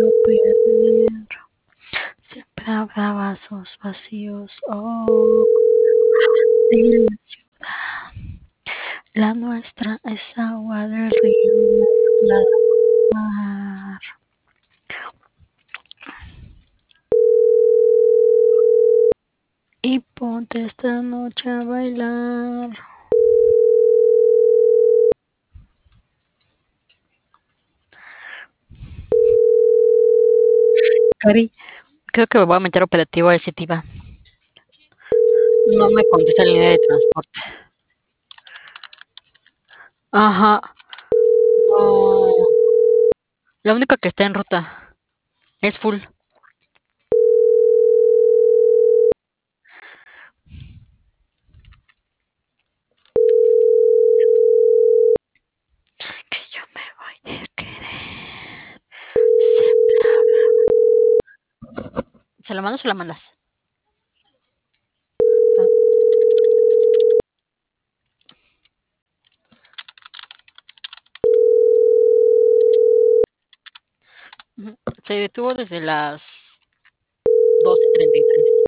quiero perder. Siempre habrá vasos vacíos. Oh, de la ciudad. La nuestra es agua del río mezclada con mar. Y ponte esta noche a bailar. Cari, creo que me voy a meter operativo a ese Tiva. No me contesta la línea de transporte. Ajá. No. La única que está en ruta. Es full. Que yo me voy a querer. Siempre habla. ¿Se la mando o se la mandas? Ah, ujú. Se detuvo desde las 12:33.